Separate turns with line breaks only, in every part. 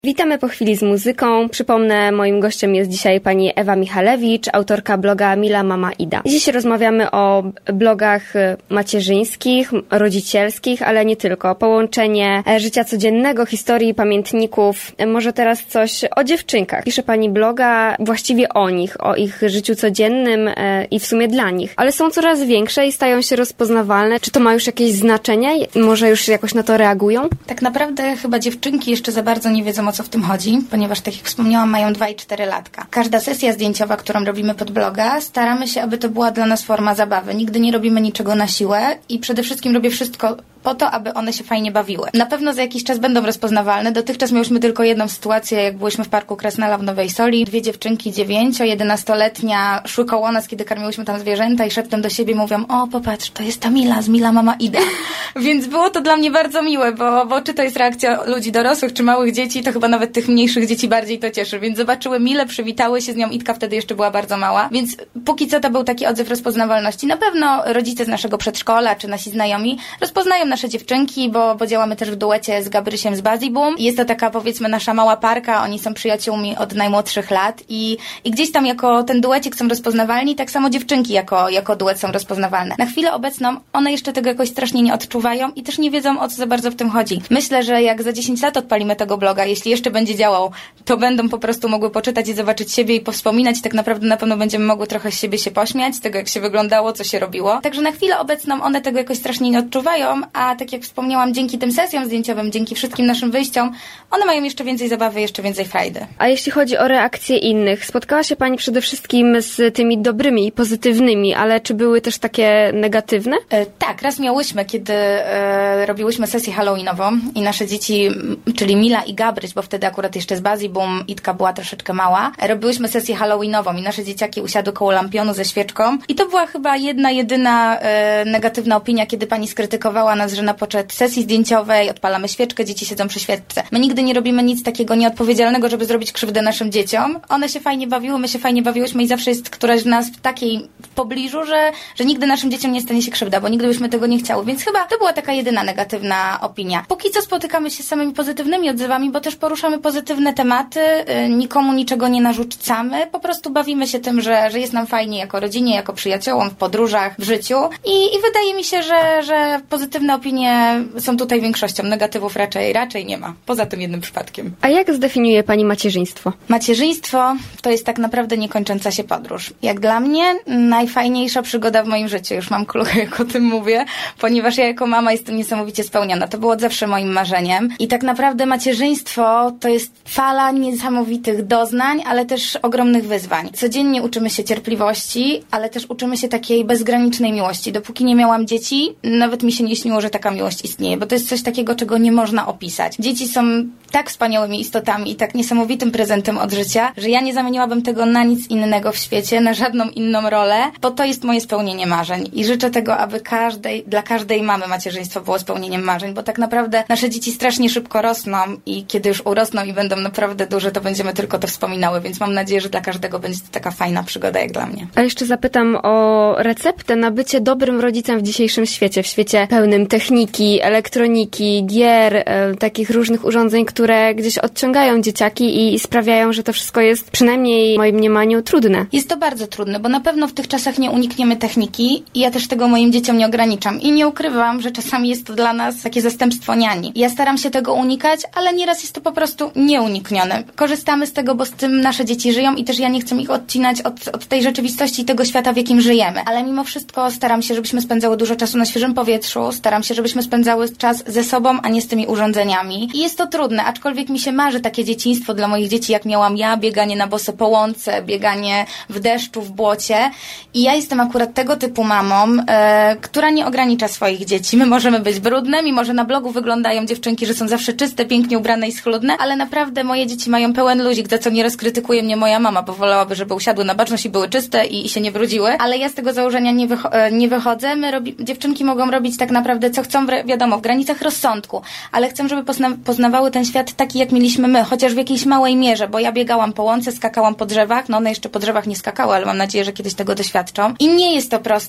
Witamy po chwili z muzyką. Przypomnę, moim gościem jest dzisiaj pani Ewa Michalewicz, autorka bloga Mila Mama Ida. Dziś rozmawiamy o blogach macierzyńskich, rodzicielskich, ale nie tylko. Połączenie życia codziennego, historii, pamiętników. Może teraz coś o dziewczynkach. Pisze pani bloga właściwie o nich, o ich życiu codziennym i w sumie dla nich. Ale są coraz większe i stają się rozpoznawalne. Czy to ma już jakieś znaczenie? Może już jakoś na to reagują?
Tak naprawdę chyba dziewczynki jeszcze za bardzo nie wiedzą, o co w tym chodzi, ponieważ tak jak wspomniałam, mają 2 i 4 latka. Każda sesja zdjęciowa, którą robimy pod bloga, staramy się, aby to była dla nas forma zabawy. Nigdy nie robimy niczego na siłę i przede wszystkim robię wszystko po to, aby one się fajnie bawiły. Na pewno za jakiś czas będą rozpoznawalne. Dotychczas miałyśmy tylko jedną sytuację, jak byłyśmy w Parku Kresnala w Nowej Soli. 2 dziewczynki, 9, 11-letnia szły koło nas, kiedy karmiłyśmy tam zwierzęta i szeptem do siebie mówią: o, popatrz, to jest ta Mila z Mila Mama Ida. Więc było to dla mnie bardzo miłe, bo czy to jest reakcja ludzi dorosłych, czy małych dzieci, to chyba nawet tych mniejszych dzieci bardziej to cieszy. Więc zobaczyły Milę, przywitały się z nią. Idka wtedy jeszcze była bardzo mała. Więc póki co to był taki odzew rozpoznawalności. Na pewno rodzice z naszego przedszkola, czy nasi znajomi rozpoznają nasze dziewczynki, bo działamy też w duecie z Gabrysiem z Bazibum. Jest to taka, powiedzmy, nasza mała parka. Oni są przyjaciółmi od najmłodszych lat i gdzieś tam jako ten duecik są rozpoznawalni, tak samo dziewczynki jako duet są rozpoznawalne. Na chwilę obecną one jeszcze tego jakoś strasznie nie odczuwają i też nie wiedzą, o co za bardzo w tym chodzi. Myślę, że jak za 10 lat odpalimy tego bloga, jeśli jeszcze będzie działał, to będą po prostu mogły poczytać i zobaczyć siebie i powspominać i tak naprawdę na pewno będziemy mogły trochę z siebie się pośmiać, z tego jak się wyglądało, co się robiło. Także na chwilę obecną one tego jakoś strasznie nie odczuwają, a tak jak wspomniałam, dzięki tym sesjom zdjęciowym, dzięki wszystkim naszym wyjściom, one mają jeszcze więcej zabawy, jeszcze więcej frajdy.
A jeśli chodzi o reakcje innych, spotkała się pani przede wszystkim z tymi dobrymi i pozytywnymi, ale czy były też takie negatywne?
Tak, raz miałyśmy, kiedy robiłyśmy sesję halloweenową i nasze dzieci, czyli Mila i Gabryś, bo wtedy akurat jeszcze z Bazibum, Idka była troszeczkę mała, robiłyśmy sesję halloweenową i nasze dzieciaki usiadły koło lampionu ze świeczką i to była chyba jedyna negatywna opinia, kiedy pani skrytykowała nas, że na poczet sesji zdjęciowej odpalamy świeczkę, dzieci siedzą przy świeczce. My nigdy nie robimy nic takiego nieodpowiedzialnego, żeby zrobić krzywdę naszym dzieciom. One się fajnie bawiły, my się fajnie bawiłyśmy i zawsze jest któraś z nas w takiej pobliżu, że nigdy naszym dzieciom nie stanie się krzywda, bo nigdy byśmy tego nie chciały. Więc chyba to była taka jedyna negatywna opinia. Póki co spotykamy się z samymi pozytywnymi odzewami, bo też poruszamy pozytywne tematy, nikomu niczego nie narzucamy, po prostu bawimy się tym, że jest nam fajnie jako rodzinie, jako przyjaciołom, w podróżach, w życiu i wydaje mi się, że pozytywne opinie są tutaj większością, negatywów raczej nie ma, poza tym jednym przypadkiem.
A jak zdefiniuje pani macierzyństwo?
Macierzyństwo to jest tak naprawdę niekończąca się podróż. Jak dla mnie najfajniejsza przygoda w moim życiu, już mam kluchę, jak o tym mówię, ponieważ ja jako mama jestem niesamowicie spełniona. To było od zawsze moim marzeniem i tak naprawdę macierzyństwo to jest fala niesamowitych doznań, ale też ogromnych wyzwań. Codziennie uczymy się cierpliwości, ale też uczymy się takiej bezgranicznej miłości. Dopóki nie miałam dzieci, nawet mi się nie śniło, że taka miłość istnieje, bo to jest coś takiego, czego nie można opisać. Dzieci są tak wspaniałymi istotami i tak niesamowitym prezentem od życia, że ja nie zamieniłabym tego na nic innego w świecie, na żadną inną rolę, bo to jest moje spełnienie marzeń i życzę tego, aby dla każdej mamy macierzyństwo było spełnieniem marzeń, bo tak naprawdę nasze dzieci strasznie szybko rosną i kiedy już urosną i będą naprawdę duże, to będziemy tylko to wspominały, więc mam nadzieję, że dla każdego będzie to taka fajna przygoda jak dla mnie.
A jeszcze zapytam o receptę na bycie dobrym rodzicem w dzisiejszym świecie, w świecie pełnym techniki, elektroniki, gier, takich różnych urządzeń, które gdzieś odciągają dzieciaki i sprawiają, że to wszystko jest, przynajmniej w moim mniemaniu, trudne.
Jest to bardzo trudne, bo na pewno w tych czasach nie unikniemy techniki i ja też tego moim dzieciom nie ograniczam i nie ukrywam, że czasami jest to dla nas takie zastępstwo niani. Ja staram się tego unikać, ale nieraz jest to po prostu nieuniknione. Korzystamy z tego, bo z tym nasze dzieci żyją i też ja nie chcę ich odcinać od tej rzeczywistości i tego świata, w jakim żyjemy. Ale mimo wszystko staram się, żebyśmy spędzały dużo czasu na świeżym powietrzu, staram się, żebyśmy spędzały czas ze sobą, a nie z tymi urządzeniami. I jest to trudne, aczkolwiek mi się marzy takie dzieciństwo dla moich dzieci, jak miałam ja, bieganie na boso po łące, bieganie w deszczu, w błocie. I ja jestem akurat tego typu mamą, która nie ogranicza swoich dzieci. My możemy być brudne, mimo że na blogu wyglądają dziewczynki, że są zawsze czyste, pięknie ubrane i schludne, ale naprawdę moje dzieci mają pełen luzik, za co nieraz krytykuje mnie moja mama, bo wolałaby, żeby usiadły na baczność i były czyste i się nie brudziły. Ale ja z tego założenia nie wychodzę. Dziewczynki mogą robić tak naprawdę co chcą, wiadomo, w granicach rozsądku, ale chcę, żeby poznawały ten świat taki, jak mieliśmy my, chociaż w jakiejś małej mierze, bo ja biegałam po łące, skakałam po drzewach, no one jeszcze po drzewach nie skakały, ale mam nadzieję, że kiedyś tego doświadczą. I nie jest to proste,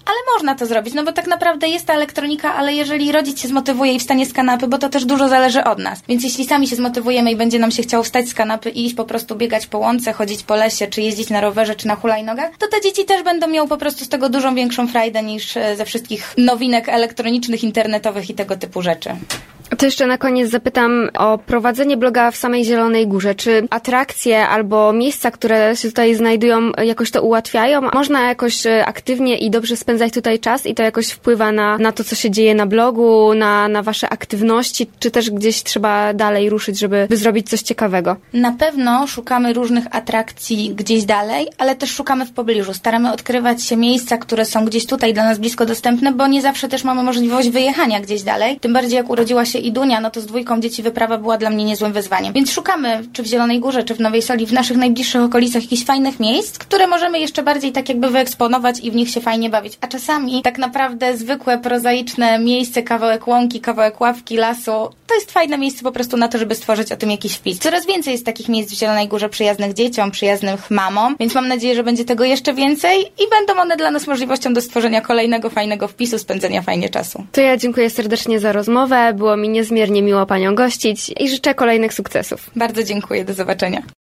ale można to zrobić, no bo tak naprawdę jest ta elektronika, ale jeżeli rodzic się zmotywuje i wstanie z kanapy, bo to też dużo zależy od nas. Więc jeśli sami się zmotywujemy i będzie nam się chciało wstać z kanapy i iść po prostu biegać po łące, chodzić po lesie, czy jeździć na rowerze, czy na hulajnogach, to te dzieci też będą miały po prostu z tego dużą większą frajdę niż ze wszystkich nowinek elektronicznych, internetowych i tego typu rzeczy.
To jeszcze na koniec zapytam o prowadzenie bloga w samej Zielonej Górze. Czy atrakcje albo miejsca, które się tutaj znajdują, jakoś to ułatwiają? Można jakoś aktywnie i dobrze spędzać tutaj czas i to jakoś wpływa na to, co się dzieje na blogu, na wasze aktywności, czy też gdzieś trzeba dalej ruszyć, żeby zrobić coś ciekawego?
Na pewno szukamy różnych atrakcji gdzieś dalej, ale też szukamy w pobliżu. Staramy odkrywać się miejsca, które są gdzieś tutaj dla nas blisko dostępne, bo nie zawsze też mamy możliwość wyjechania gdzieś dalej. Tym bardziej jak urodziła się Idunia, no to z 2 dzieci wyprawa była dla mnie niezłym wyzwaniem. Więc szukamy, czy w Zielonej Górze, czy w Nowej Soli, w naszych najbliższych okolicach jakichś fajnych miejsc, które możemy jeszcze bardziej tak jakby wyeksponować i w nich się fajnie bawić. A czasami tak naprawdę zwykłe, prozaiczne miejsce, kawałek łąki, kawałek ławki, lasu, to jest fajne miejsce po prostu na to, żeby stworzyć o tym jakiś wpis. Coraz więcej jest takich miejsc w Zielonej Górze przyjaznych dzieciom, przyjaznych mamom, więc mam nadzieję, że będzie tego jeszcze więcej i będą one dla nas możliwością do stworzenia kolejnego fajnego wpisu, spędzenia fajnie czasu.
To ja dziękuję serdecznie za rozmowę. Było mi niezmiernie miło Panią gościć i życzę kolejnych sukcesów.
Bardzo dziękuję, do zobaczenia.